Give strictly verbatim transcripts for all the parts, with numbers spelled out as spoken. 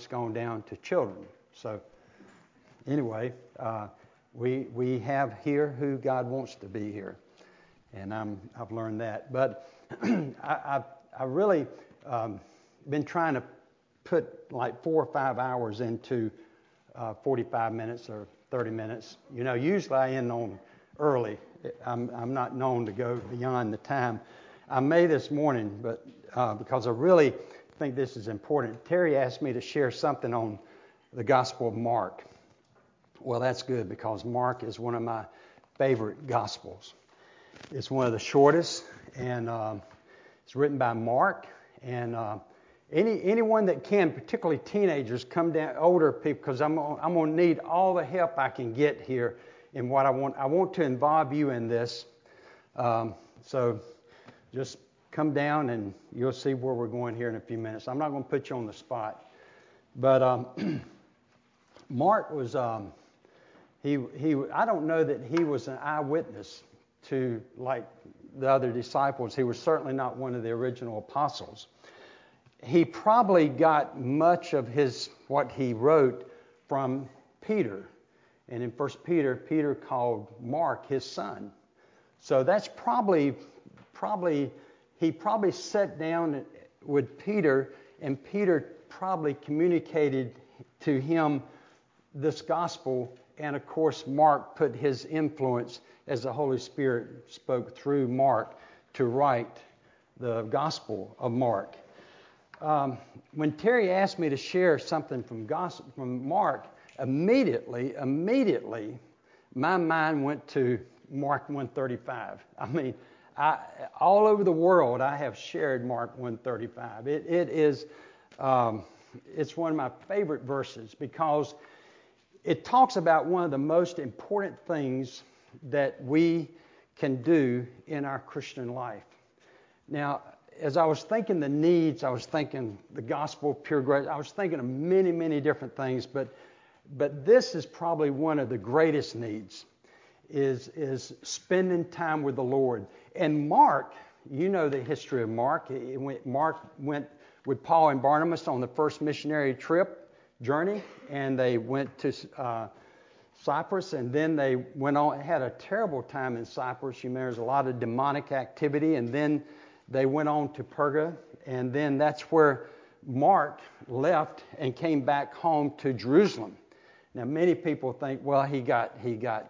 it's gone down to children. So anyway, uh, we we have here who God wants to be here, and I'm I've learned that. But I I've, I really um, been trying to put like four or five hours into uh, forty-five minutes or thirty minutes. You know, usually I end on early. I'm I'm not known to go beyond the time. I may this morning, but uh, because I really think this is important. Terry asked me to share something on the Gospel of Mark. Well, that's good because Mark is one of my favorite Gospels. It's one of the shortest, and uh, it's written by Mark. And uh, any anyone that can, particularly teenagers, come down, older people, because I'm I'm going to need all the help I can get here in what I want. I want to involve you in this. Um, so just come down and you'll see where we're going here in a few minutes. I'm not going to put you on the spot. But um, Mark was, um, he he. I don't know that he was an eyewitness to like the other disciples. He was certainly not one of the original apostles. He probably got much of his what he wrote from Peter. And in First Peter, Peter called Mark his son. So that's probably, probably, he probably sat down with Peter, and Peter probably communicated to him this gospel. And of course, Mark put his influence as the Holy Spirit spoke through Mark to write the Gospel of Mark. Um, when Terry asked me to share something from gospel, from Mark, immediately, immediately, my mind went to Mark one thirty-five. I mean, I, all over the world, I have shared Mark one thirty-five. It, it is, um, it's one of my favorite verses because it talks about one of the most important things that we can do in our Christian life. Now, as I was thinking the needs, I was thinking the gospel of pure grace. I was thinking of many, many different things, but but this is probably one of the greatest needs, is is spending time with the Lord. And Mark, you know the history of Mark. It went, Mark went with Paul and Barnabas on the first missionary trip journey, and they went to uh, Cyprus, and then they went on, had a terrible time in Cyprus. You know, there's a lot of demonic activity, and then they went on to Perga, and then that's where Mark left and came back home to Jerusalem. Now, many people think, well, he got he got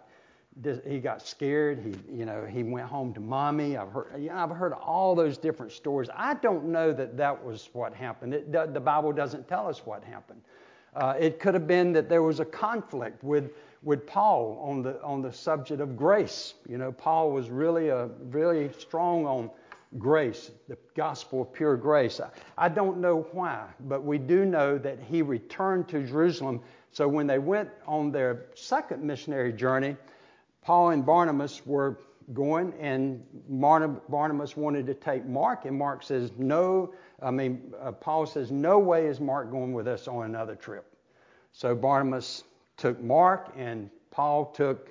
he got scared. He you know he went home to mommy. I've heard you know, I've heard all those different stories. I don't know that that was what happened. It, the Bible doesn't tell us what happened. Uh, it could have been that there was a conflict with with Paul on the on the subject of grace. You know, Paul was really a really strong on grace, the gospel of pure grace. I don't know why, but we do know that he returned to Jerusalem. So when they went on their second missionary journey, Paul and Barnabas were going, and Barnabas wanted to take Mark, and Mark says, no, I mean, uh, Paul says, no way is Mark going with us on another trip. So Barnabas took Mark, and Paul took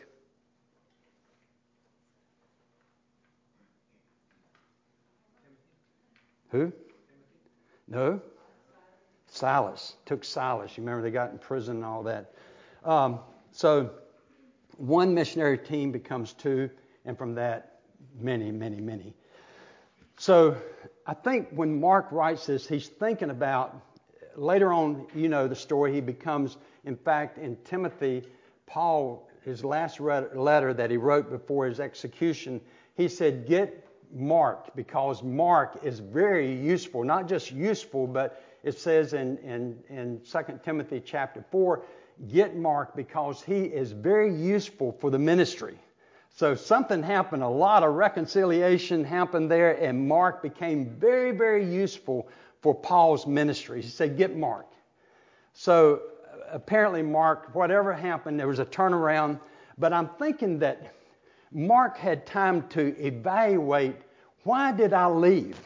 Who? No. Silas. Took Silas. You remember they got in prison and all that. Um, so one missionary team becomes two, and from that, many, many, many. So I think when Mark writes this, he's thinking about, later on, you know the story, he becomes, in fact, in Timothy, Paul, his last letter that he wrote before his execution, he said, get Mark, because Mark is very useful, not just useful, but it says in, in, in Second Timothy chapter four, get Mark because he is very useful for the ministry. So something happened, a lot of reconciliation happened there, and Mark became very, very useful for Paul's ministry. He said, get Mark. So apparently Mark, whatever happened, there was a turnaround, but I'm thinking that Mark had time to evaluate, why did I leave?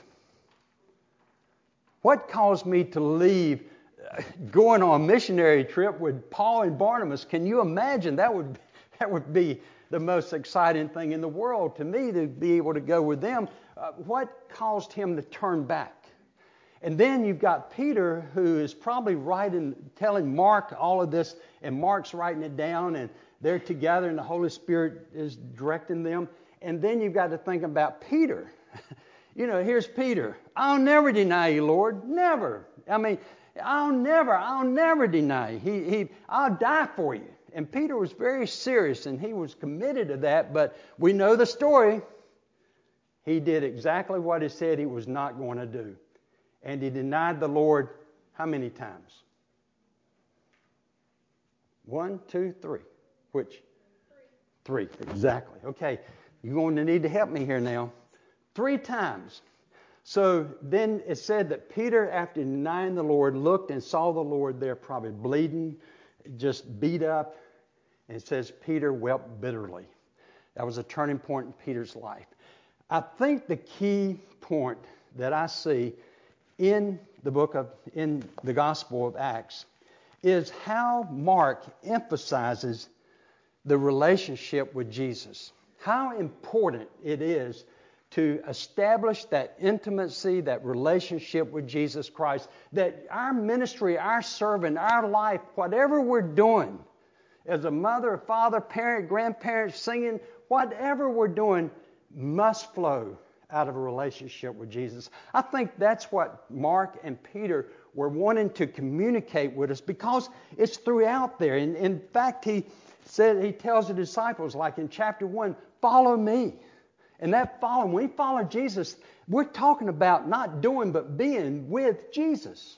What caused me to leave going on a missionary trip with Paul and Barnabas? Can you imagine? That would, that would be the most exciting thing in the world to me, to be able to go with them. Uh, what caused him to turn back? And then you've got Peter, who is probably writing, telling Mark all of this, and Mark's writing it down, and they're together, and the Holy Spirit is directing them. And then you've got to think about Peter. You know, here's Peter. I'll never deny you, Lord. Never. I mean, I'll never, I'll never deny you. He, he, I'll die for you. And Peter was very serious, and he was committed to that. But we know the story. He did exactly what he said he was not going to do. And he denied the Lord how many times? One, two, three. Which? Three. Three. Exactly. Okay. You're going to need to help me here now. Three times. So then it said that Peter, after denying the Lord, looked and saw the Lord there probably bleeding, just beat up. And it says Peter wept bitterly. That was a turning point in Peter's life. I think the key point that I see in the book of, in the Gospel of Acts is how Mark emphasizes the relationship with Jesus. How important it is to establish that intimacy, that relationship with Jesus Christ, that our ministry, our serving, our life, whatever we're doing, as a mother, a father, parent, grandparent, singing, whatever we're doing must flow out of a relationship with Jesus. I think that's what Mark and Peter were wanting to communicate with us, because it's throughout there. And in fact, he said, he tells the disciples, like in chapter one, follow me. And that follow, when we follow Jesus, we're talking about not doing but being with Jesus.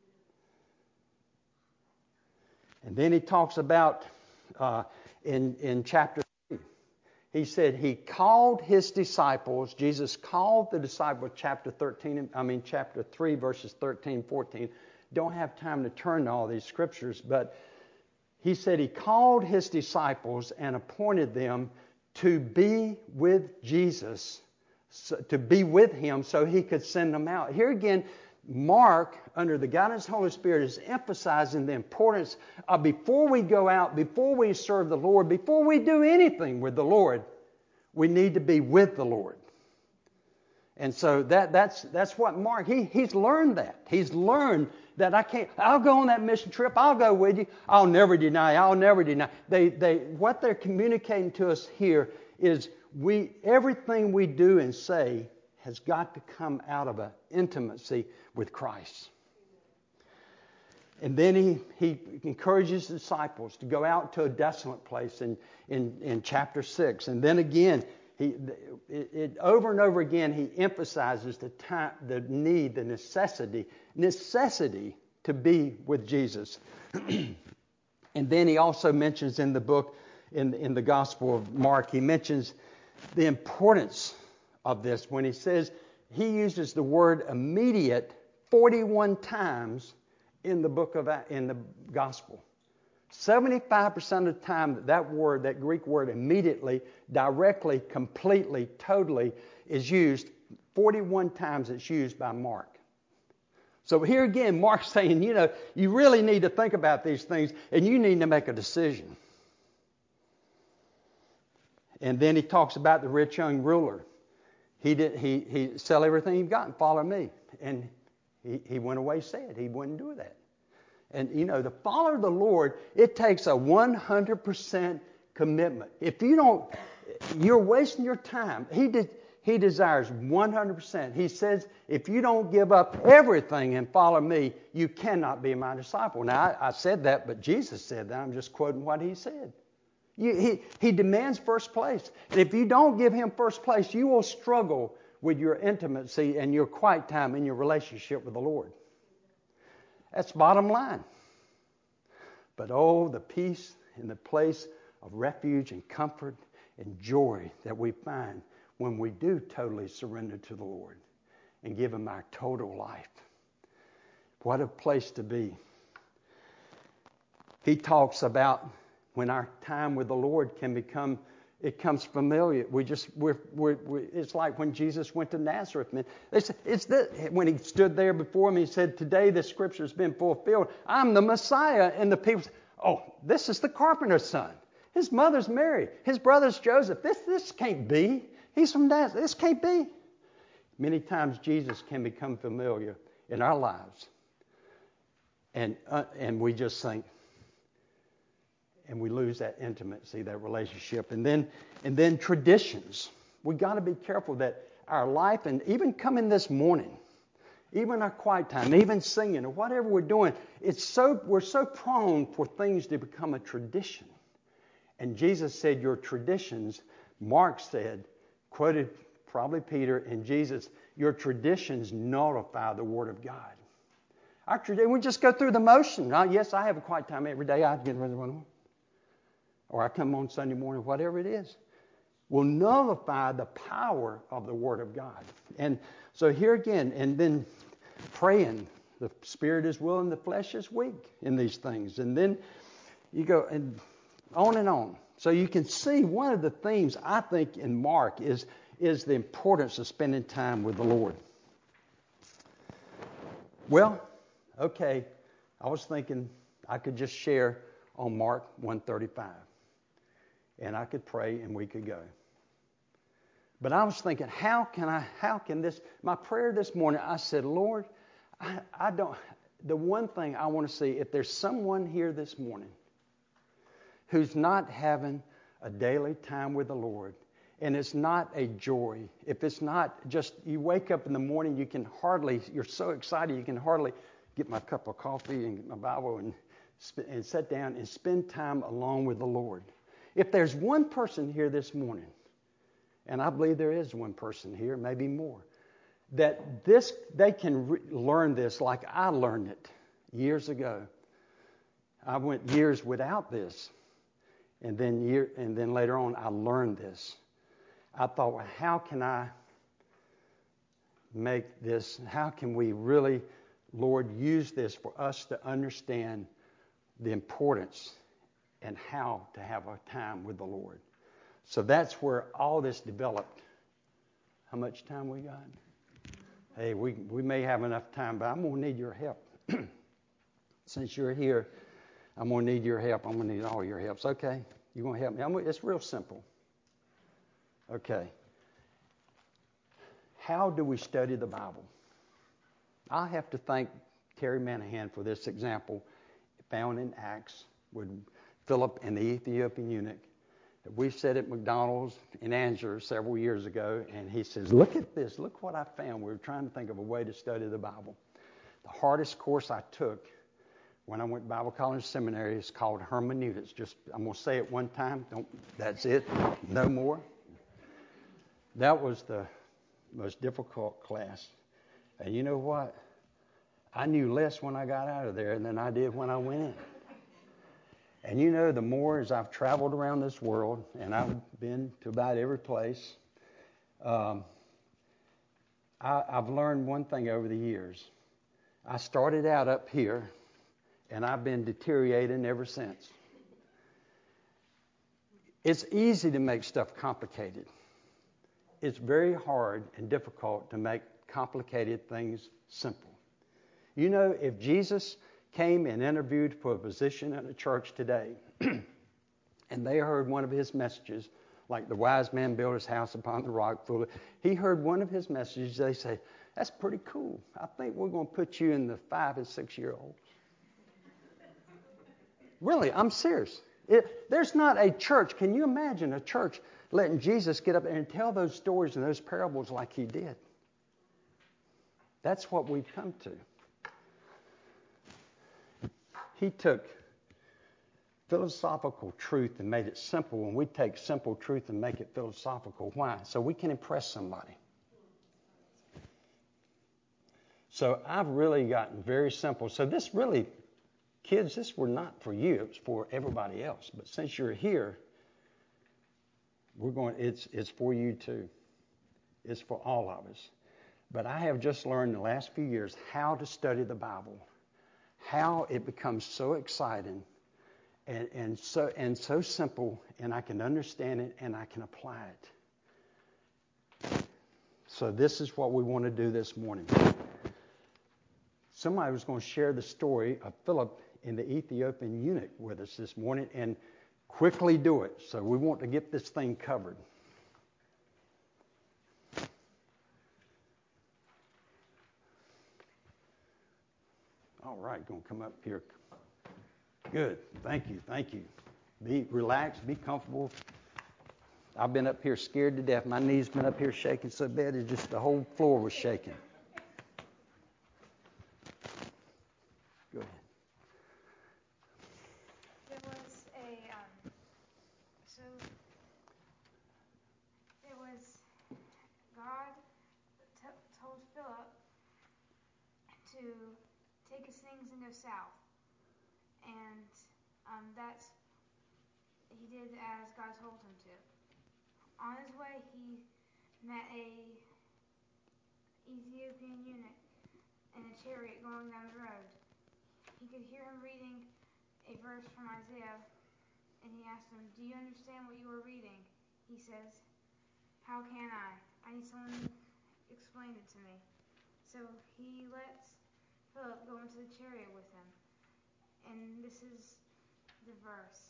And then he talks about uh, in, in chapter three, he said he called his disciples, Jesus called the disciples, chapter thirteen, I mean chapter three, verses thirteen, fourteen. Don't have time to turn to all these scriptures, but he said he called his disciples and appointed them to be with Jesus, so, to be with him so he could send them out. Here again, Mark, under the guidance of the Holy Spirit, is emphasizing the importance of before we go out, before we serve the Lord, before we do anything with the Lord, we need to be with the Lord. And so that that's that's what Mark, he he's learned that. He's learned that I can't, I'll go on that mission trip, I'll go with you, I'll never deny, I'll never deny. They they what they're communicating to us here is we everything we do and say has got to come out of an intimacy with Christ. And then he, he encourages the disciples to go out to a desolate place in, in, in chapter six. And then again, he it, it, over and over again, he emphasizes the time, the need, the necessity, necessity to be with Jesus. And then he also mentions in the book, in, in the Gospel of Mark, he mentions the importance of this when he says, he uses the word immediate forty-one times in the book of, in the Gospel. seventy-five percent of the time that that word, that Greek word immediately, directly, completely, totally is used, forty-one times it's used by Mark. So here again, Mark's saying, you know, you really need to think about these things and you need to make a decision. And then he talks about the rich young ruler. He did. He he sell everything he got and follow me. And he, he went away sad. He wouldn't do that. And, you know, to follow the Lord, it takes a one hundred percent commitment. If you don't, you're wasting your time. He did. He desires one hundred percent. He says, if you don't give up everything and follow me, you cannot be my disciple. Now, I, I said that, but Jesus said that. I'm just quoting what he said. You, he, he demands first place. And if you don't give him first place, you will struggle with your intimacy and your quiet time in your relationship with the Lord. That's bottom line. But oh, the peace and the place of refuge and comfort and joy that we find when we do totally surrender to the Lord and give him our total life. What a place to be. He talks about when our time with the Lord can become, it comes familiar. We just, we're, we're, we're, it's like when Jesus went to Nazareth. Man, it's, it's the, when he stood there before me, he said, today the scripture has been fulfilled. I'm the Messiah. And the people said, oh, this is the carpenter's son. His mother's Mary. His brother's Joseph. This, this can't be. He's from Nazareth. This can't be. Many times Jesus can become familiar in our lives. And uh, and we just think, and we lose that intimacy, that relationship. And then and then traditions. We got to be careful that our life, and even coming this morning, even our quiet time, even singing or whatever we're doing, it's so we're so prone for things to become a tradition. And Jesus said, your traditions, Mark said, quoted probably Peter and Jesus, your traditions nullify the Word of God. Our tradition, we just go through the motion. Uh, yes, I have a quiet time every day. I get ready to run on. Or I come on Sunday morning, whatever it is. Will nullify the power of the Word of God. And so here again, and then praying. The spirit is willing, the flesh is weak in these things. And then you go and on and on. So you can see one of the themes, I think, in Mark is, is the importance of spending time with the Lord. Well, okay, I was thinking I could just share on Mark one thirty-five. And I could pray and we could go. But I was thinking, how can I, how can this, my prayer this morning, I said, Lord, I, I don't, the one thing I want to see, if there's someone here this morning who's not having a daily time with the Lord, and it's not a joy, if it's not just, you wake up in the morning, you can hardly, you're so excited, you can hardly get my cup of coffee and get my Bible and, and sit down and spend time alone with the Lord. If there's one person here this morning, and I believe there is one person here, maybe more, that this they can re- learn this like I learned it years ago. I went years without this, and then year, and then later on I learned this. I thought, well, how can I make this? How can we really, Lord, use this for us to understand the importance and how to have a time with the Lord? So that's where all this developed. How much time we got? Hey, we we may have enough time, but I'm going to need your help. Since you're here, I'm going to need your help. I'm going to need all your help. Okay? You're going to help me? I'm, it's real simple. Okay. How do we study the Bible? I have to thank Terry Manahan for this example found in Acts with Philip and the Ethiopian eunuch. We sat at McDonald's in Angers several years ago, and he says, look at this. Look what I found. We were trying to think of a way to study the Bible. The hardest course I took when I went to Bible College Seminary is called hermeneutics. Just, I'm going to say it one time. Don't. That's it. No more. That was the most difficult class. And you know what? I knew less when I got out of there than I did when I went in. And you know, the more as I've traveled around this world, and I've been to about every place, um, I, I've learned one thing over the years. I started out up here, and I've been deteriorating ever since. It's easy to make stuff complicated. It's very hard and difficult to make complicated things simple. You know, if Jesus came and interviewed for a position in a church today, and they heard one of his messages, like the wise man built his house upon the rock, full of, he heard one of his messages, they say, that's pretty cool. I think we're going to put you in the five and six year olds. Really, I'm serious. It, there's not a church. Can you imagine a church letting Jesus get up there and tell those stories and those parables like he did? That's what we've come to. He took philosophical truth and made it simple, and we take simple truth and make it philosophical. Why? So we can impress somebody. So I've really gotten very simple. So this really, kids, this were not for you. It was for everybody else. But since you're here, we're going. It's it's for you too. It's for all of us. But I have just learned in the last few years how to study the Bible. How it becomes so exciting and, and so and so simple, and I can understand it and I can apply it. So this is what we want to do this morning. Somebody was going to share the story of Philip and the Ethiopian eunuch with us this morning, and quickly do it. So we want to get this thing covered. All right, going to come up here. Good. Thank you. Thank you. Be relaxed. Be comfortable. I've been up here scared to death. My knees been up here shaking so bad it just the whole floor was shaking. Go ahead. There was a um, so there was God t- told Philip to take his things and go south, and um, that's he did as God told him to. On his way, he met a Ethiopian eunuch in a chariot going down the road. He could hear him reading a verse from Isaiah, and he asked him, "Do you understand what you are reading?" He says, "How can I? I need someone to explain it to me." So he lets Philip go into the chariot with him, and this is the verse.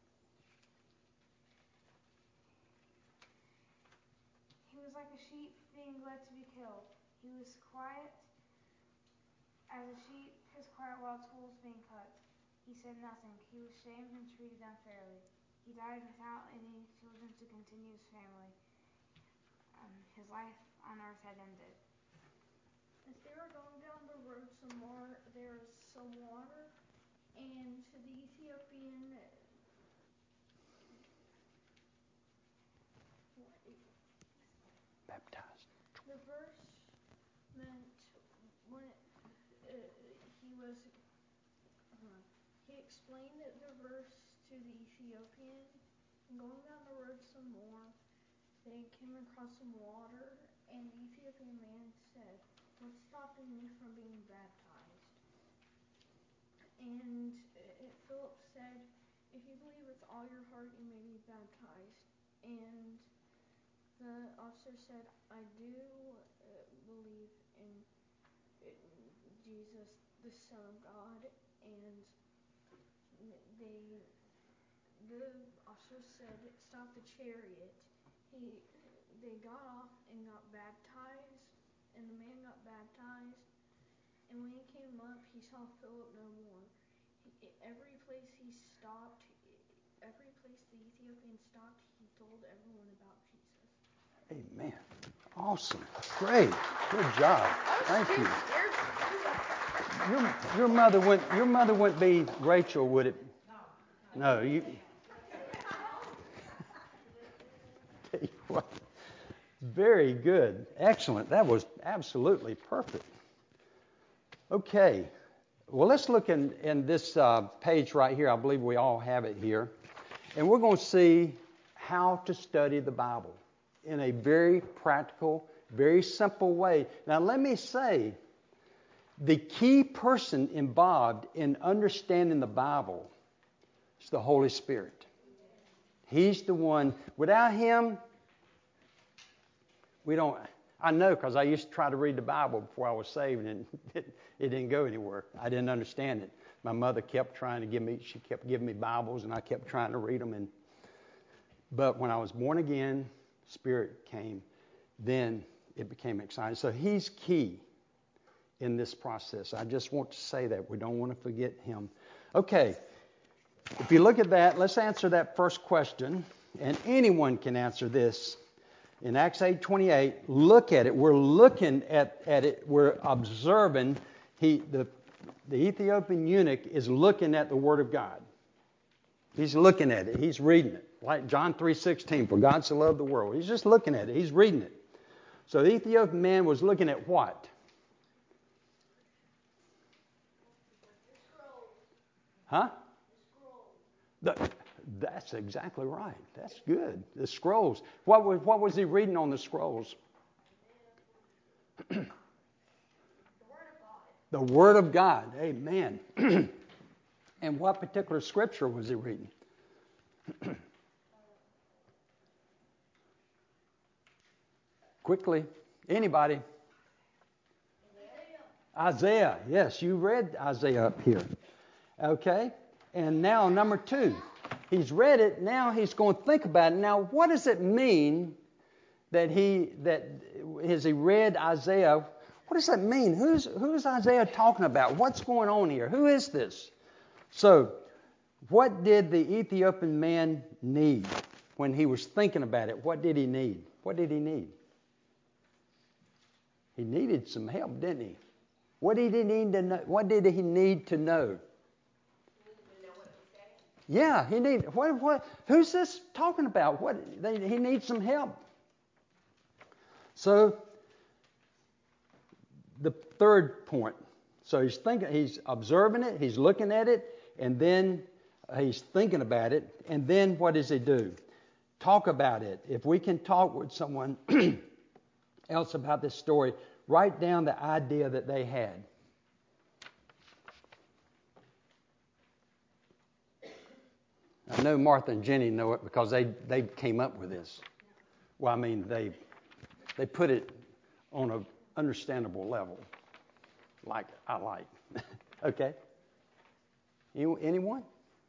He was like a sheep being led to be killed. He was quiet as a sheep is quiet while its wool is being cut. He said nothing. He was shamed and treated unfairly. He died without any children to continue his family. Um, his life on earth had ended. As they were going down the road some more, there was some water, and to the Ethiopian Baptized. the verse meant when uh, he was uh, he explained the, the verse to the Ethiopian, and going down the road some more, they came across some water, and the Ethiopian man said, "What's stopping me from being baptized?" And uh, Philip said, "If you believe with all your heart, you may be baptized." And the officer said, "I do uh, believe in, in Jesus, the Son of God." And they, the officer said, "Stop the chariot." He, they got off and got baptized, and the man got baptized. And when he came up, he saw Philip no more. He, every place he stopped, every place the Ethiopian stopped, he told everyone about Jesus. Amen. Awesome. Great. Good job. Thank you. Your, your mother wouldn't your mother wouldn't be Rachel, would it? No. You. Tell you what. Very good. Excellent. That was absolutely perfect. Okay. Well, let's look in, in this uh, page right here. I believe we all have it here. And we're going to see how to study the Bible in a very practical, very simple way. Now, let me say, the key person involved in understanding the Bible is the Holy Spirit. He's the one. Without Him, we don't. I know, because I used to try to read the Bible before I was saved, and it, it didn't go anywhere. I didn't understand it. My mother kept trying to give me, she kept giving me Bibles, and I kept trying to read them. And but when I was born again, Spirit came, then it became exciting. So He's key in this process. I just want to say that. We don't want to forget Him. Okay, if you look at that, let's answer that first question. And anyone can answer this. In Acts eight twenty-eight, look at it. We're looking at, at it. We're observing. He, the, the Ethiopian eunuch is looking at the Word of God. He's looking at it. He's reading it. Like John three sixteen, for God so loved the world. He's just looking at it. He's reading it. So the Ethiopian man was looking at what? Huh? The, that's exactly right. That's good. The scrolls. What was, what was he reading on the scrolls? The Word of God. The Word of God. Amen. And what particular scripture was he reading? Quickly. Anybody? Isaiah. Isaiah. Yes, you read Isaiah up here. Okay. And now number two. He's read it. Now he's going to think about it. Now, what does it mean that he that as he read Isaiah? what does that mean? Who's, who's Isaiah talking about? What's going on here? Who is this? So, what did the Ethiopian man need when he was thinking about it? What did he need? What did he need? He needed some help, didn't he? What did he need to know? What did he need to know? Yeah, he need what? What? Who's this talking about? What? They, he needs some help. So, the third point. So he's thinking, he's observing it, he's looking at it, and then he's thinking about it, and then what does he do? Talk about it. If we can talk with someone else about this story, write down the idea that they had. I know Martha and Jenny know it because they, they came up with this. Well, I mean, they they put it on an understandable level, like I like. Okay? You, anyone?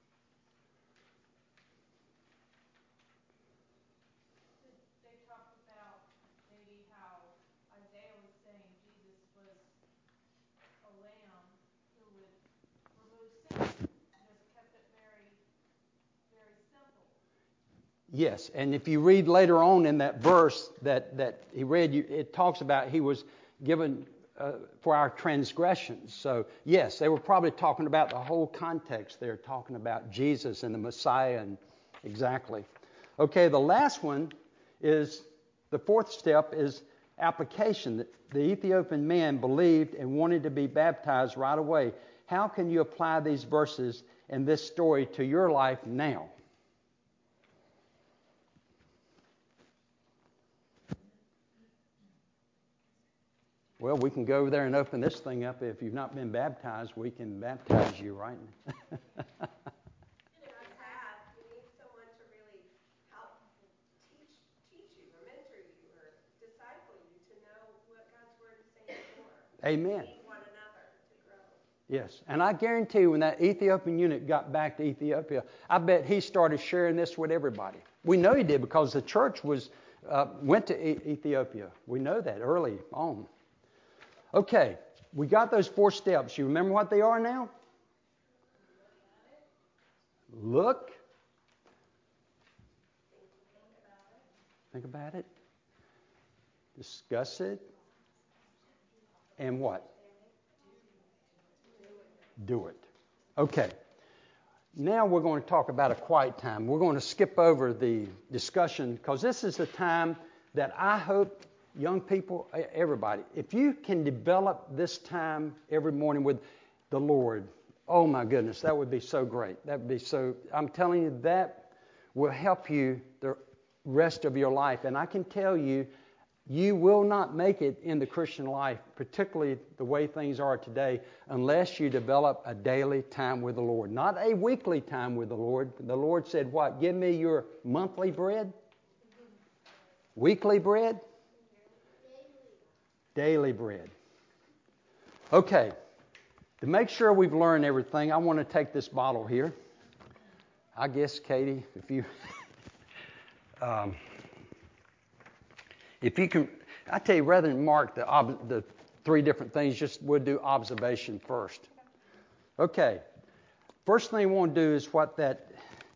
They talked about maybe how Isaiah was saying Jesus was a lamb who would remove sin. Just kept it very, very simple. Yes, and if you read later on in that verse that, that he read, you, it talks about he was given uh, for our transgressions. So, yes, they were probably talking about the whole context. They're talking about Jesus and the Messiah, and exactly. Okay, the last one is, the fourth step is application. The Ethiopian man believed and wanted to be baptized right away. How can you apply these verses and this story to your life now? Well, we can go over there and open this thing up. If you've not been baptized, we can baptize you, right? You have. You need someone to really help teach teach you or mentor you or disciple you to know what God's Word is saying more. Amen. You need one another to grow. Yes, and I guarantee you when that Ethiopian eunuch got back to Ethiopia, I bet he started sharing this with everybody. We know he did because the church was uh, went to e- Ethiopia. We know that early on. Okay, we got those four steps. You remember what they are now? Look. Think about it. Discuss it. And what? Do it. Okay. Now we're going to talk about a quiet time. We're going to skip over the discussion because this is the time that I hope young people, everybody, if you can develop this time every morning with the Lord, oh my goodness, that would be so great. That would be so, I'm telling you, that will help you the rest of your life. And I can tell you, you will not make it in the Christian life, particularly the way things are today, unless you develop a daily time with the Lord. Not a weekly time with the Lord. The Lord said, what? Give me your monthly bread? Weekly bread? Daily bread. Okay. To make sure we've learned everything, I want to take this bottle here. I guess, Katie, if you... um, If you can, I tell you, rather than mark the ob, the three different things, just we'll do observation first. Okay. First thing we want to do is what that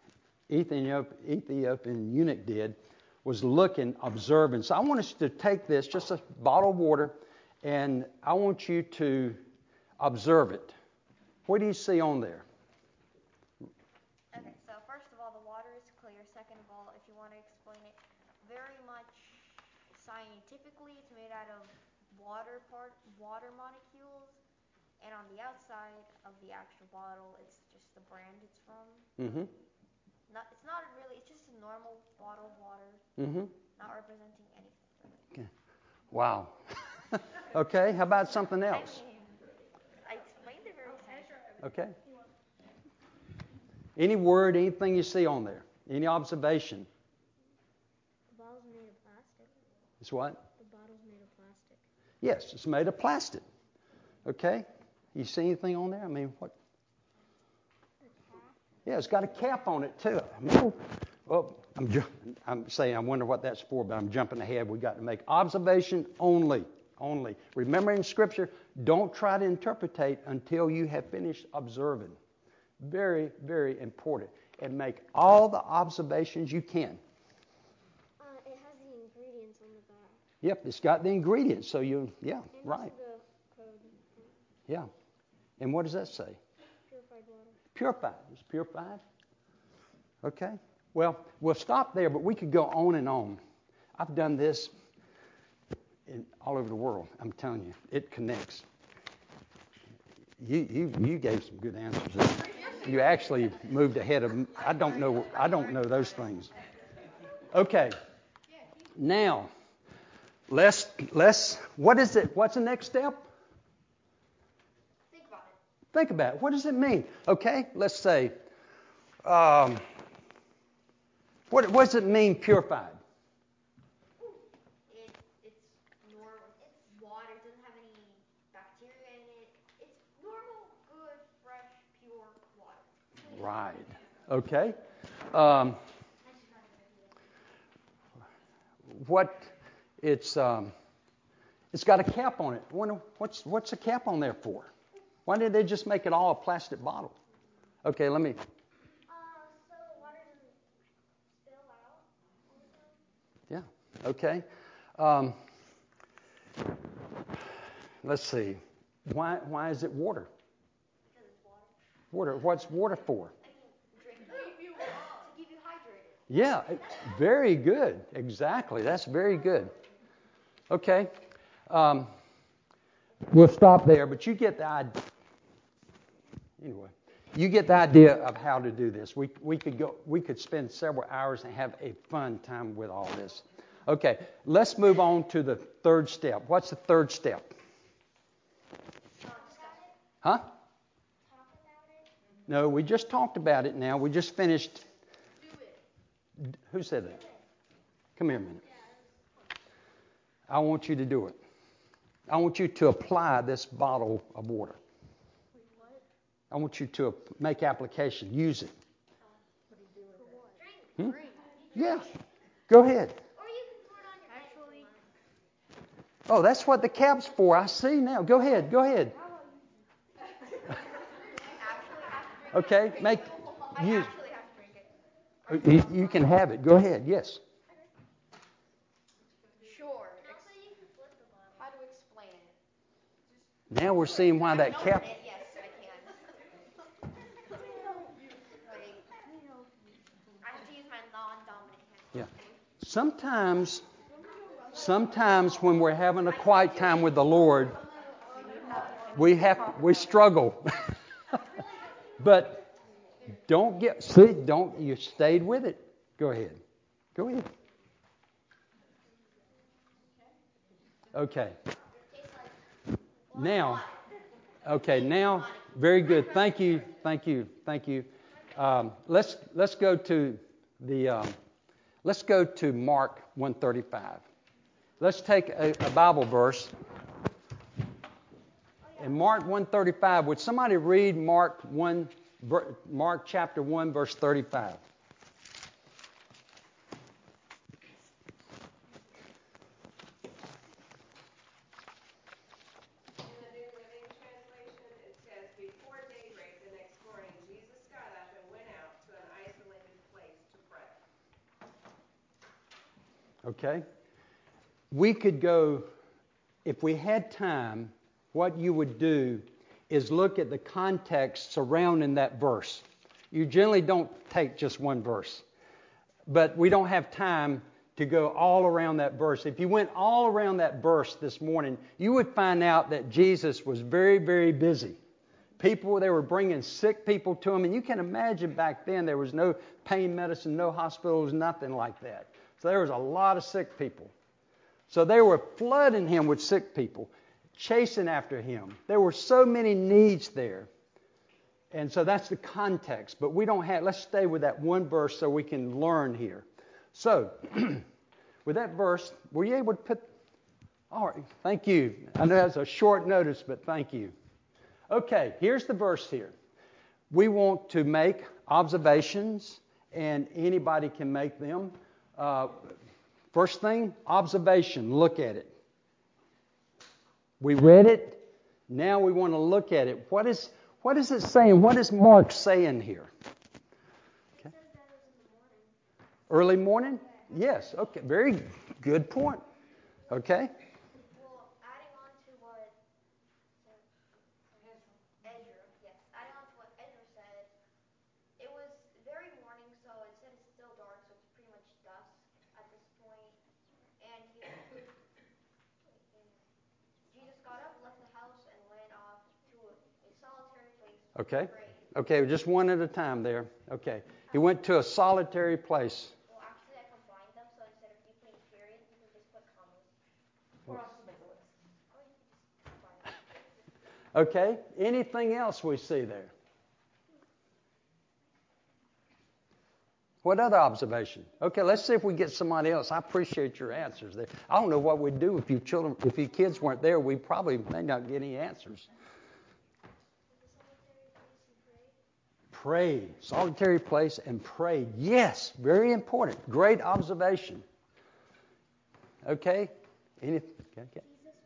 Ethiopian eunuch did was look and observe. And so I want us to take this, just a bottle of water, and I want you to observe it. What do you see on there? Okay, so first of all, the water is clear. Second of all, if you want to explain it very much scientifically, it's made out of water part, water molecules, and on the outside of the actual bottle, it's just the brand it's from. Mm-hmm. Not, it's not really, it's just a normal bottle of water, Mm-hmm. not representing anything. Okay. Wow. Okay, how about something else? I mean, I explained it very scientifically. Okay. Any word, anything you see on there? Any observation? The bottle's made of plastic. It's what? The bottle's made of plastic. Yes, it's made of plastic. Okay. You see anything on there? I mean, what? The cap. Yeah, it's got a cap on it too. I mean, well, I'm, ju- I'm saying I wonder what that's for, but I'm jumping ahead. We've got to make observation only. only. Remember in Scripture, don't try to interpretate until you have finished observing. Very, very important. And make all the observations you can. Uh, it has the ingredients on the back. Yep, it's got the ingredients. So you, yeah, And right. The code. Yeah. And what does that say? Purified water. Purified. It's purified. Okay. Well, we'll stop there, but we could go on and on. I've done this in, all over the world. I'm telling you, it connects. You you you gave some good answers there. You actually moved ahead of. I don't know. I don't know those things. Okay. Now, let's let's. What is it? What's the next step? Think about it. Think about it. What does it mean? Okay. Let's say. Um, what what does it mean? Purified. It, it's normal. It's water. It doesn't have any bacteria in it. It's normal, good, fresh, pure water. Right. Okay. Um, what it's um, it's got a cap on it. Wonder what's what's the cap on there for? Why did they just make it all a plastic bottle? Okay, let me. Uh, so the water doesn't spill out all the time? Yeah. Okay. Um, let's see. Why why is it water? Because it's water. Water. What's water for? I mean, drink it. To keep you to keep you hydrated. Yeah. Very good. Exactly. That's very good. Okay. Um, we'll stop there, but you get the idea. Anyway, you get the idea of how to do this. We we could go. We could spend several hours and have a fun time with all this. Okay. Let's move on to the third step. What's the third step? Huh? Talk about it? No, we just talked about it now. We just finished. Do it. Who said that? Come here a minute. I want you to do it. I want you to apply this bottle of water. I want you to make application. Use it. Hmm? Yeah. Go ahead. Or you can pour it on your Actually, Oh, that's what the cap's for. I see now. Go ahead. Go ahead. Okay. Make. I Use. actually have to drink it. You, you can have it. Go ahead. Yes. Sure. also you can flip the bottle. How to explain it? Now we're seeing why that I can cap. open it. Yes, I can. Like, I have to use my non-dominant hand. Yeah. Sometimes, sometimes when we're having a quiet time with the Lord, we have we struggle. But don't get see, don't you stayed with it. Go ahead. Go ahead. Okay. Now, okay, now, very good. Thank you, thank you, thank you. Um, let's let's go to the um, let's go to Mark one thirty-five. Let's take a, a Bible verse. In Mark one thirty-five, would somebody read Mark one, Mark chapter one, verse thirty-five? Okay. We could go, if we had time, what you would do is look at the context surrounding that verse. You generally don't take just one verse. But we don't have time to go all around that verse. If you went all around that verse this morning, you would find out that Jesus was very, very busy. People, they were bringing sick people to him. And you can imagine back then there was no pain medicine, no hospitals, nothing like that. So there was a lot of sick people. So they were flooding him with sick people, chasing after him. There were so many needs there. And so that's the context. But we don't have, let's stay with that one verse so we can learn here. So, with that verse, were you able to put, all right, thank you. I know that's a short notice, but thank you. Okay, here's the verse here. We want to make observations, and anybody can make them. Uh, first thing, observation. Look at it. We read it. Now we want to look at it. What is what is it saying? What is Mark saying here? Okay. It says that was in the morning. Early morning? Yes. Okay. Very good point. Okay. Well, adding on to what Ezra, yes, adding on to what Ezra said, it was very morning, so it said it's still dark, so it's pretty much dusk at this point. And he, Jesus got up, left the house, and went off to a, a solitary place to Okay. pray. Okay, just one at a time there. Okay. He went to a solitary place. Well, actually, I combined them, so instead of you putting period, you can just put commas. Or I'll just make a list. Or you can just combine them. Okay. Anything else we see there? What other observation? Okay, let's see if we get somebody else. I appreciate your answers there. I don't know what we'd do if you children, if you kids weren't there. We probably may not get any answers. Pray. Solitary place and pray. Yes, very important. Great observation. Okay? Any, okay.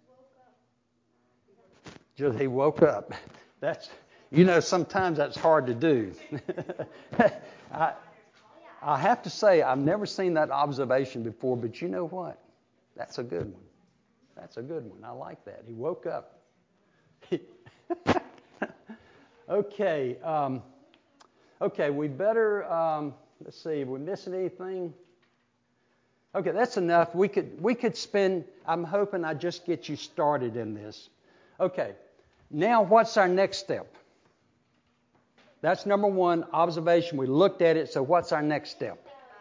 Just he woke up. That's, you know, sometimes that's hard to do. I, I have to say, I've never seen that observation before, but you know what? That's a good one. That's a good one. I like that. He woke up. Okay. Um, okay, we better, um, let's see, are we missing anything? Okay, that's enough. We could we could spend, I'm hoping I just get you started in this. Okay, now what's our next step? That's number one, observation. We looked at it, so what's our next step?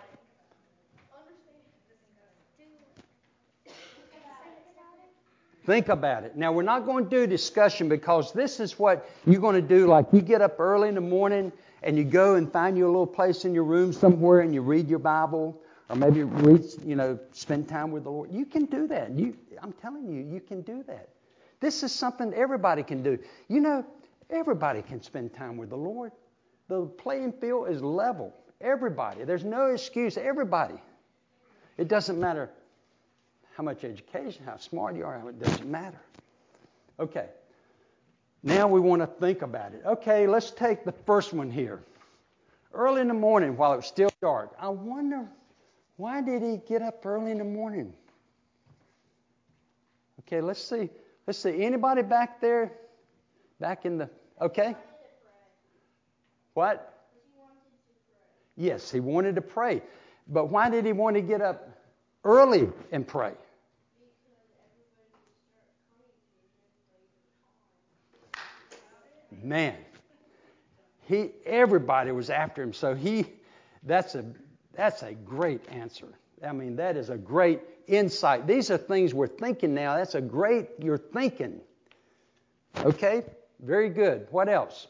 Think about it. Now, we're not going to do discussion because this is what you're going to do. Like you get up early in the morning and you go and find you a little place in your room somewhere and you read your Bible or maybe read, you know, spend time with the Lord. You can do that. You, I'm telling you, you can do that. This is something everybody can do. You know, everybody can spend time with the Lord. The playing field is level. Everybody. There's no excuse. Everybody. It doesn't matter how much education, how smart you are. It doesn't matter. Okay. Now we want to think about it. Okay, let's take the first one here. Early in the morning while it was still dark. I wonder, why did he get up early in the morning? Okay, let's see. Let's see. Anybody back there? Back in the... Okay. What? Yes, he wanted to pray. But why did he want to get up early and pray? Man, he everybody was after him. So he that's a that's a great answer. I mean, that is a great insight. These are things we're thinking now. That's a great you're thinking. Okay? Very good. What else?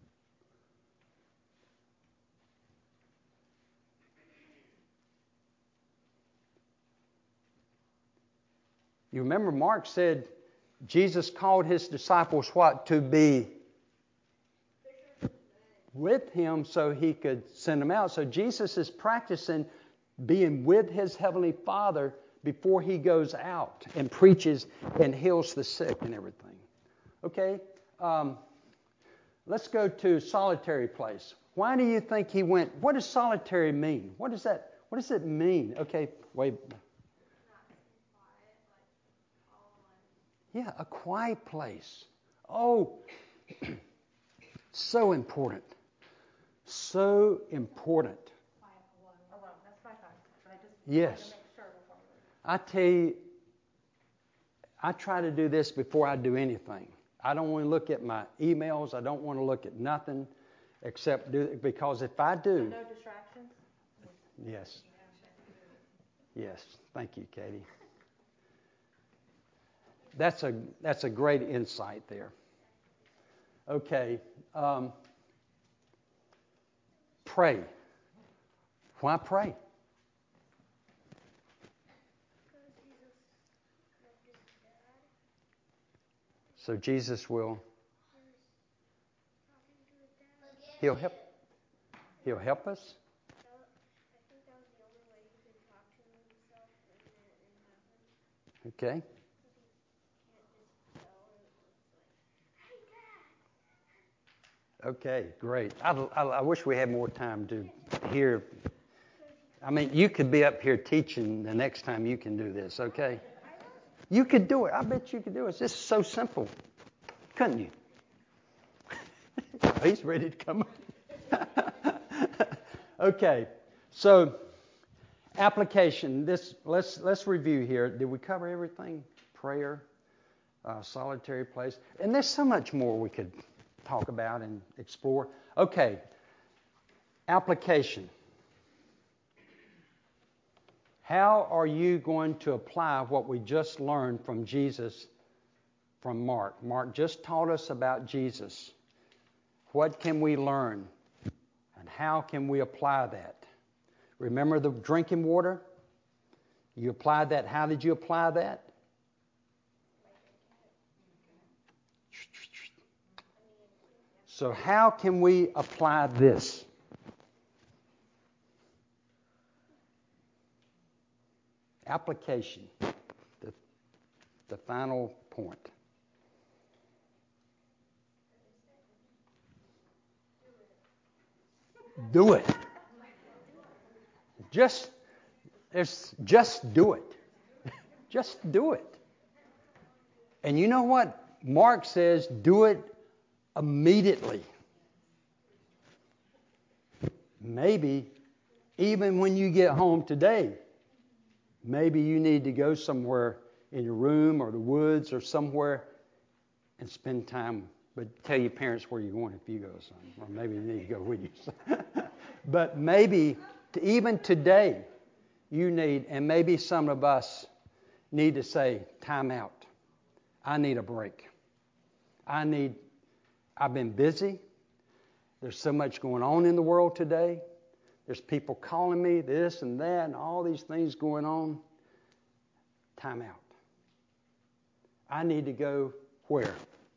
You remember Mark said Jesus called his disciples what? To be with him so he could send them out. So Jesus is practicing being with his heavenly Father before he goes out and preaches and heals the sick and everything. Okay? Um, let's go to solitary place. Why do you think he went? What does solitary mean? What does that? What does it mean? Okay, wait. Yeah, a quiet place. Oh, so important. So important. Yes. I tell you, I try to do this before I do anything. I don't want to look at my emails. I don't want to look at nothing except do because if I do. No distractions? Yes. Yes. Thank you, Katie. That's a that's a great insight there. Okay. Um, pray. Why pray? So Jesus will. He'll help. He'll help us. I think that was the only way he could talk to himself in, in heaven. Okay. Because he can't just tell Okay, great. I, I, I wish we had more time to hear. I mean, you could be up here teaching the next time you can do this, okay? You could do it. I bet you could do it. It's just so simple. Couldn't you? He's ready to come up. Okay, so application. This let's let's review here. Did we cover everything? Prayer, uh, solitary place, and there's so much more we could talk about and explore. Okay, application. How are you going to apply what we just learned from Jesus from Mark? Mark just taught us about Jesus. What can we learn? And how can we apply that? Remember the drinking water? You applied that. How did you apply that? So how can we apply this? Application, the, the final point. Do it. Just, it's, just do it. Just do it. And you know what? Mark says do it immediately. Maybe even when you get home today, maybe you need to go somewhere in your room or the woods or somewhere and spend time. But tell your parents where you're going if you go somewhere. Or maybe you need to go with you. But maybe to, even today, you need, and maybe some of us need to say, time out. I need a break. I need, I've been busy. There's so much going on in the world today. There's people calling me this and that and all these things going on. Time out. I need to go where?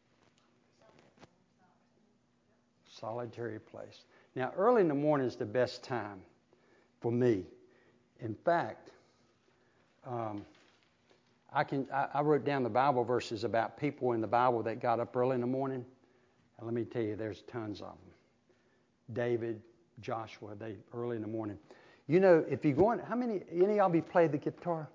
Solitary place. Now, early in the morning is the best time for me. In fact, um, I can I, I wrote down the Bible verses about people in the Bible that got up early in the morning. And let me tell you, there's tons of them. David, Joshua, they early in the morning. You know, if you're going, how many, any of y'all be playing the guitar?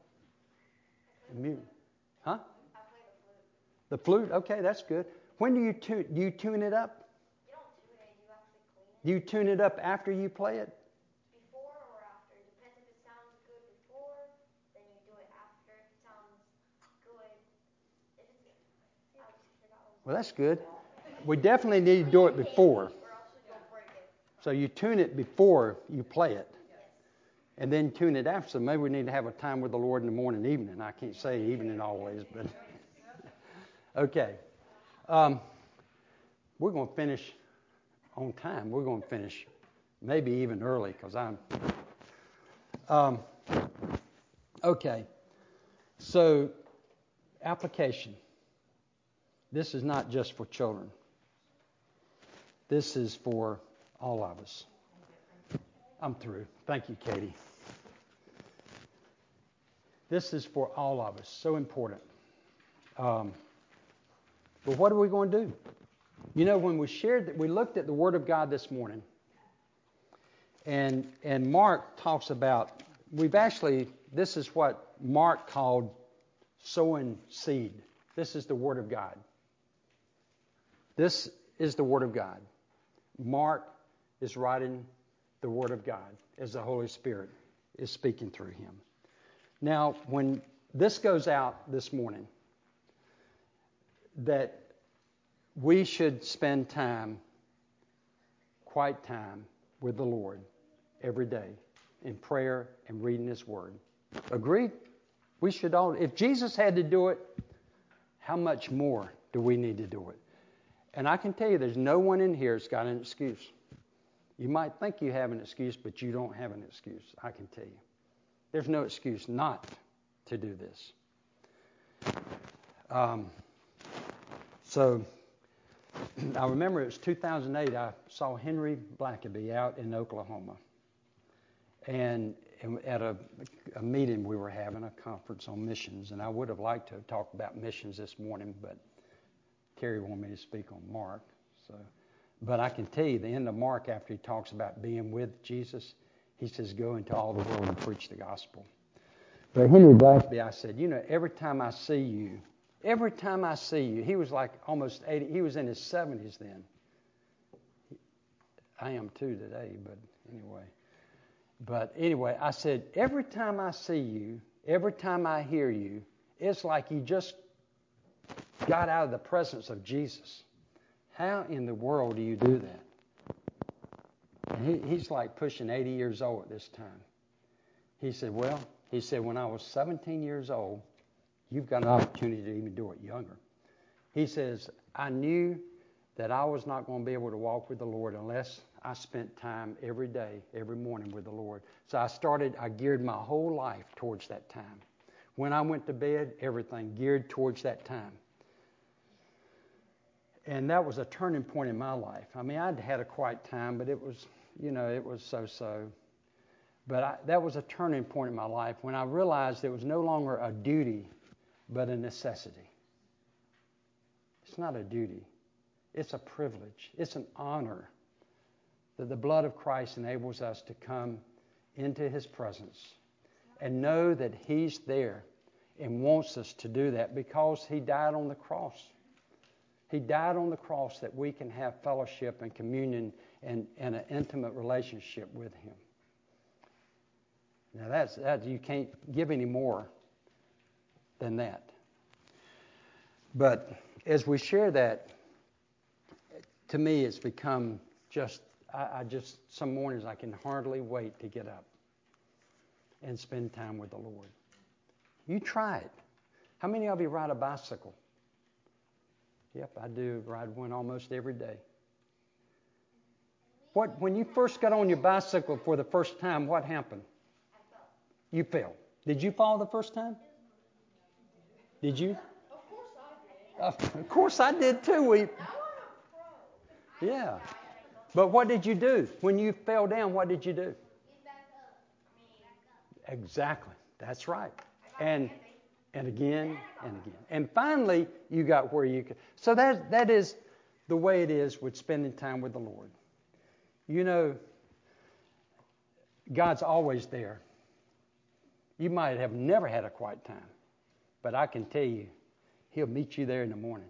Huh? The flute? Okay, that's good. When do you tune, do you tune it up? You don't tune it, you actually clean it. Do you tune it up after you play it? Before or after. It depends if it sounds good before, then you do it after. If it sounds good, if it's, I just forgot what it was. Well, that's good. We definitely need to do it before. Or else you'll break it. So you tune it before you play it. Yes. And then tune it after. So maybe we need to have a time with the Lord in the morning and evening. I can't say evening always, but okay. Um, we're going to finish on time. We're going to finish maybe even early because I'm. Um, okay. So application. This is not just for children. This is for all of us. I'm through. Thank you, Katie. This is for all of us. So important. Um, but what are we going to do? You know, when we shared that, we looked at the Word of God this morning, and and Mark talks about, we've actually, this is what Mark called sowing seed. This is the Word of God. This is the Word of God. Mark is writing the Word of God as the Holy Spirit is speaking through him. Now, when this goes out this morning, that we should spend time, quiet time, with the Lord every day in prayer and reading His Word. Agreed? We should all, if Jesus had to do it, how much more do we need to do it? And I can tell you there's no one in here that's got an excuse. You might think you have an excuse, but you don't have an excuse. I can tell you. There's no excuse not to do this. Um, so I remember it was two thousand eight. I saw Henry Blackaby out in Oklahoma. And at a, a meeting we were having, a conference on missions. And I would have liked to have talked about missions this morning, but Terry wanted me to speak on Mark. So, But I can tell you, the end of Mark, after he talks about being with Jesus, he says, go into all the world and preach the gospel. But Henry Blackaby, I said, you know, every time I see you, every time I see you, he was like almost eighty, he was in his seventies then. I am too today, but anyway. But anyway, I said, every time I see you, every time I hear you, it's like you just got out of the presence of Jesus. How in the world do you do that? And he, he's like pushing eighty years old at this time. He said, well, he said, when I was seventeen years old, you've got an opportunity to even do it younger. He says, I knew that I was not going to be able to walk with the Lord unless I spent time every day, every morning with the Lord. So I started, I geared my whole life towards that time. When I went to bed, everything geared towards that time. And that was a turning point in my life. I mean, I'd had a quiet time, but it was, you know, it was so-so. But I, that was a turning point in my life when I realized it was no longer a duty, but a necessity. It's not a duty. It's a privilege. It's an honor that the blood of Christ enables us to come into His presence and know that He's there and wants us to do that because He died on the cross. He died on the cross that we can have fellowship and communion and, and an intimate relationship with Him. Now that's that you can't give any more than that. But as we share that, to me it's become just I, I just some mornings I can hardly wait to get up and spend time with the Lord. You try it. How many of you ride a bicycle? Yep, I do ride one almost every day. What when you first got on your bicycle for the first time, what happened? You fell. Did you fall the first time? Did you? Of course I did. Uh, of course I did too. We, yeah. But what did you do? When you fell down, what did you do? Exactly. That's right. And and again and again. And finally, you got where you could. So that that is the way it is with spending time with the Lord. You know, God's always there. You might have never had a quiet time, but I can tell you, He'll meet you there in the morning.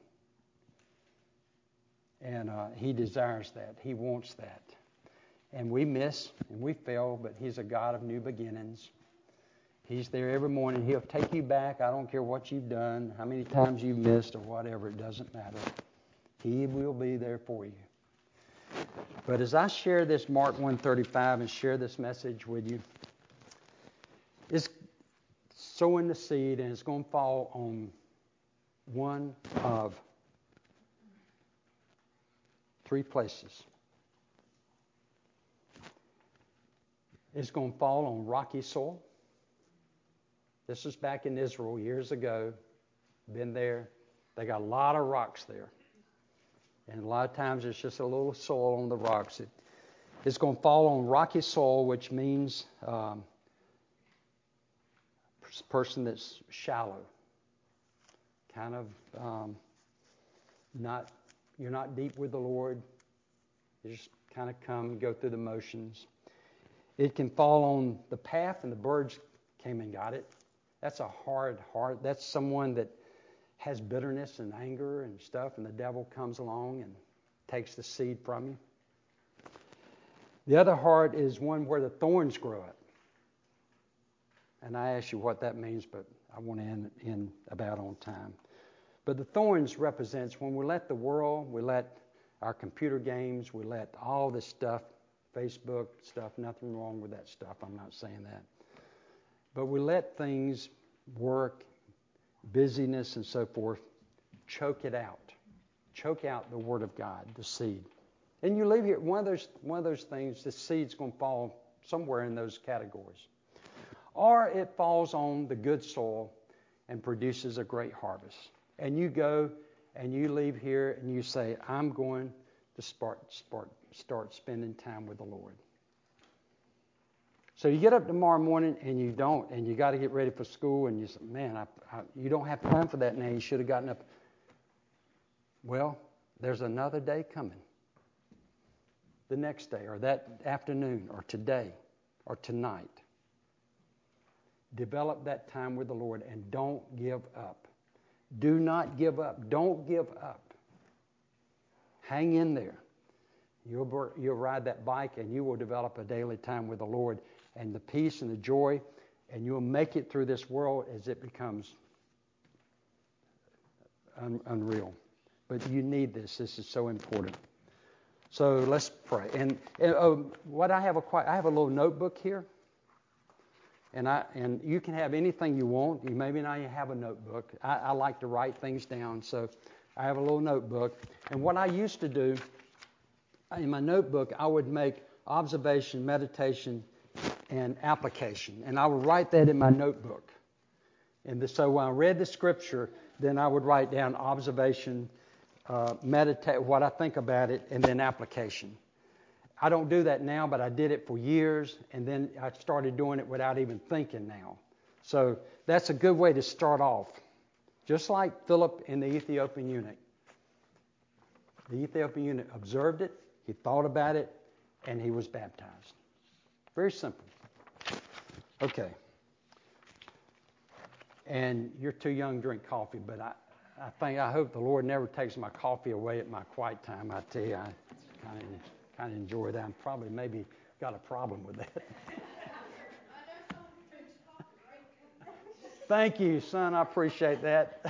And uh, He desires that. He wants that. And we miss and we fail, but He's a God of new beginnings. He's there every morning. He'll take you back. I don't care what you've done, how many times you've missed or whatever. It doesn't matter. He will be there for you. But as I share this Mark one thirty-five and share this message with you, it's sowing the seed and it's going to fall on one of three places. It's going to fall on rocky soil. This is back in Israel years ago. Been there. They got a lot of rocks there. And a lot of times it's just a little soil on the rocks. It, it's going to fall on rocky soil, which means um, a person that's shallow. Kind of um, not, you're not deep with the Lord. You just kind of come and go through the motions. It can fall on the path and the birds came and got it. That's a hard heart. That's someone that has bitterness and anger and stuff, and the devil comes along and takes the seed from you. The other heart is one where the thorns grow up. And I ask you what that means, but I want to end, end about on time. But the thorns represents when we let the world, we let our computer games, we let all this stuff, Facebook stuff, nothing wrong with that stuff, I'm not saying that. But we let things, work, busyness and so forth, choke it out. Choke out the Word of God, the seed. And you leave here, one of those, one of those things, the seed's going to fall somewhere in those categories. Or it falls on the good soil and produces a great harvest. And you go and you leave here and you say, I'm going to start, start, start spending time with the Lord. So you get up tomorrow morning and you don't, and you got to get ready for school, and you say, man, I, I, you don't have time for that now. You should have gotten up. Well, there's another day coming. the next day or that afternoon or today or tonight. Develop that time with the Lord and don't give up. Do not give up. Don't give up. Hang in there. You'll, you'll ride that bike and you will develop a daily time with the Lord and the peace and the joy, and you'll make it through this world as it becomes un- unreal. But you need this. This is so important. So let's pray. And, and uh, what I have a I have a little notebook here, and I and you can have anything you want. You maybe not even have a notebook. I, I like to write things down, so I have a little notebook. And what I used to do in my notebook, I would make observation, meditation, and application, and I would write that in my notebook. And the, so when I read the scripture, then I would write down observation, uh, meditate, what I think about it, and then application. I don't do that now, but I did it for years, and then I started doing it without even thinking now. So that's a good way to start off. Just like Philip and the Ethiopian eunuch. The Ethiopian eunuch observed it, he thought about it, and he was baptized. Very simple. Okay. And you're too young to drink coffee, but I, I think, I hope the Lord never takes my coffee away at my quiet time. I tell you, I kind of kind of enjoy that. I'm probably maybe got a problem with that. Thank you, son. I appreciate that.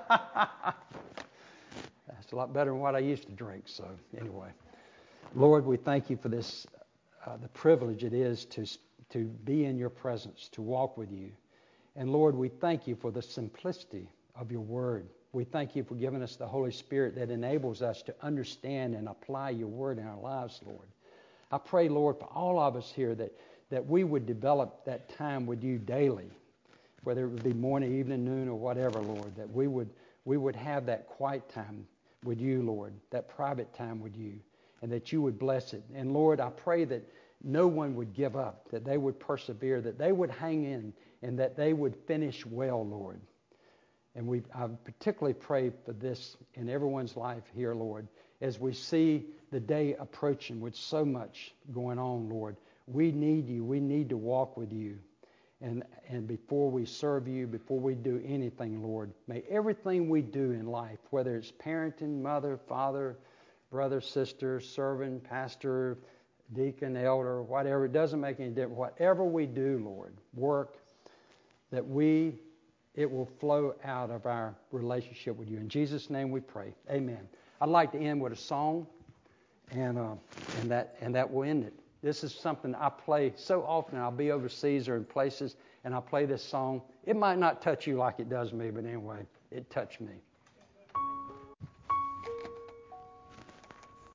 That's a lot better than what I used to drink. So anyway, Lord, we thank you for this, uh, the privilege it is to to be in your presence, to walk with you. And Lord, we thank you for the simplicity of your word. We thank you for giving us the Holy Spirit that enables us to understand and apply your word in our lives, Lord. I pray, Lord, for all of us here that, that we would develop that time with you daily, whether it would be morning, evening, noon, or whatever, Lord, that we would we would have that quiet time with you, Lord, that private time with you, and that you would bless it. And Lord, I pray that no one would give up, that they would persevere, that they would hang in, and that they would finish well, Lord. And we I particularly pray for this in everyone's life here, Lord, as we see the day approaching with so much going on, Lord. We need you. We need to walk with you. And, and before we serve you, before we do anything, Lord, may everything we do in life, whether it's parenting, mother, father, brother, sister, servant, pastor, deacon, elder, whatever, it doesn't make any difference. Whatever we do, Lord, work, that we, it will flow out of our relationship with you. In Jesus' name we pray. Amen. I'd like to end with a song, and uh, and that and that will end it. This is something I play so often. I'll be overseas or in places, and I'll play this song. It might not touch you like it does me, but anyway, it touched me.